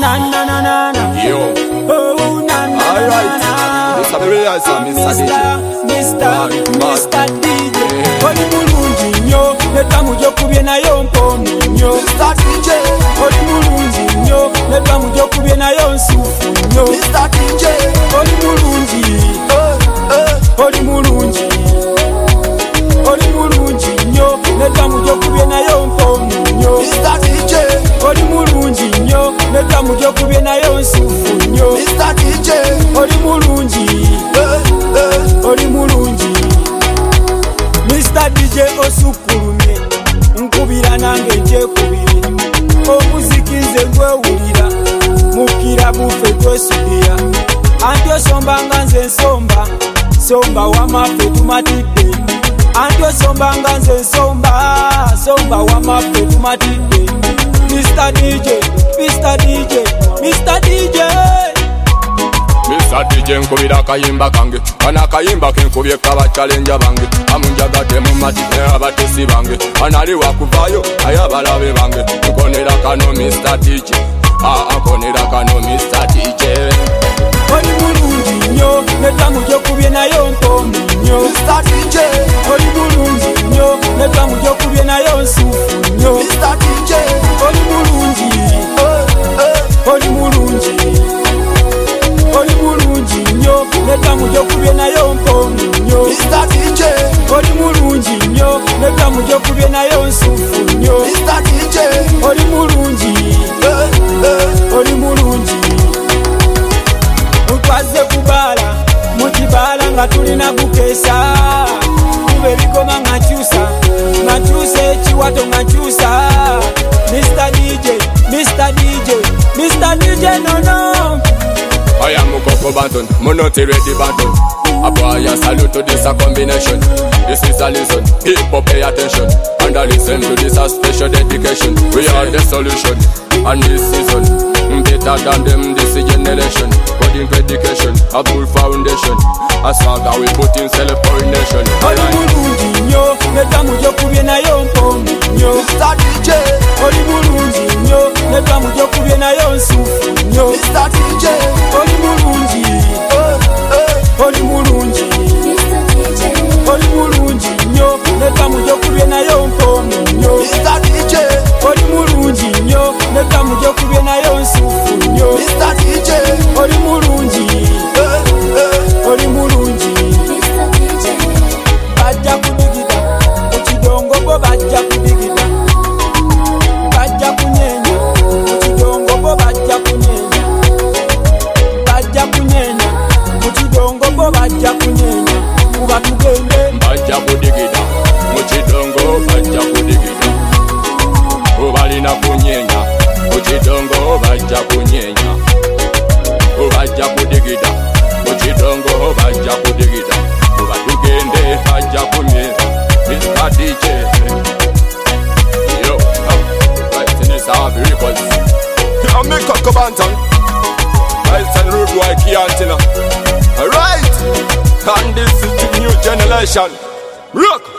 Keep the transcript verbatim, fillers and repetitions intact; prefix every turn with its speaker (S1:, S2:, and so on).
S1: na na na na na.
S2: Yo.
S1: Oh na na.
S2: Alright. Mister Realizer, Mister D J.
S1: Mister Mister D J. Oli mulungi nnyo, netwamu gyokubye nayo mpoomi nnyo.
S2: Mister D J.
S1: Oli mulungi nnyo, netwamu gyokubye nayo nsuufu nnyo.
S2: Mister D J.
S1: Oli mulungi, oli mulungi, oli mulungi nnyo, netwamu gyokubye nayo mpoomi nnyo.
S2: Mister D J.
S1: Oli mulungi nnyo, netwamu gyokubye nayo nsuufu nnyo.
S2: Mister D J.
S1: Oli mulungi, oli mulungi. Mister D J osukulumye, nkubira nange nkyekubire. Omuziki nze gwewulira, mukira bufe twesubira. Anti osomba nga nze nsomba, somba wamaffe tumatidde. Anti osomba nga nze nsomba, somba wamaffe tumatidde. Mister D J, Mister D J, Mister D J.
S2: Mister D J nkubira akayimba kange, kana akayimba kenkubye kaba challenge bange. Amunjagate mu matine abatesi bange, anali wakuvaayo aye abalabe bange. Nkonera kano Mister D J, ah nkonera kano Mister D J.
S1: Oli mulungi nnyo, netwamu gyokubye nayo mpoomi nnyo.
S2: Mister D J.
S1: Oli mulungi nnyo, netwamu gyokubye nayo nsuufu nnyo.
S2: Mister D J.
S1: Oli mulungi, oli mulungi, oli mulungi nnyo, netwamu gyokubye nayo mpoomi nnyo.
S2: Mister D J.
S1: Oli mulungi nnyo, netwamu gyokubye nayo nsuufu nnyo.
S2: Mister D J.
S1: Oli mulungi, oli mulungi. Mutwaze kubaala, mukibaala nga tulina bukeesa. Kuba ebigoma nga nkyusa, nga nkyusa ekiwato nga nkyusa. Mister D J, Mister D J, Mister D J nono.
S2: I am Mukoko Banton, Monoti Ready Banton. A boy a salute to this a combination. This is a lesson, people pay attention. And I listen to this a special dedication. We are the solution, and this season better than them this generation. Coding education, a full foundation. A swagger we put in self-pollination.
S1: Oli mulungi nnyo, netwamu gyokubye nayo mpoomi nnyo.
S2: Mister D J.
S1: Oli mulungi nnyo, netwamu gyokubye nayo nsuufu nnyo.
S2: Mister D J.
S1: Oli mulungi, oli mulungi, oli mulungi nnyo, netwamu gyokubye nayo mpoomi nnyo.
S2: Mister D J.
S1: Oli mulungi nnyo, netwamu gyokubye nayo nsuufu nnyo.
S2: Mister D J.
S1: Oli mulungi, oli mulungi. Bajja kudigida, ekidongo bo bajja kudigida. Bajja kunyeenya, ekidongo bo bajja kunyeenya. Bajja kunyeenya, ekidongo bo bajja kunyeenya. Kuba tugende.
S2: Bajja kudigida, mu kidongo bajja kudigida. Obalina kunyeenya, mu kidongo bajja kunyeenya. Bajja kudigida, mu kidongo bajja kudigida. Kuba tugende bajja kunyeenya. Mister D J. Yo, right in this Harvey Records. I'm Mukoko Banton. Right and rude boy Kiantina. Alright, and this is the new generation. Rock!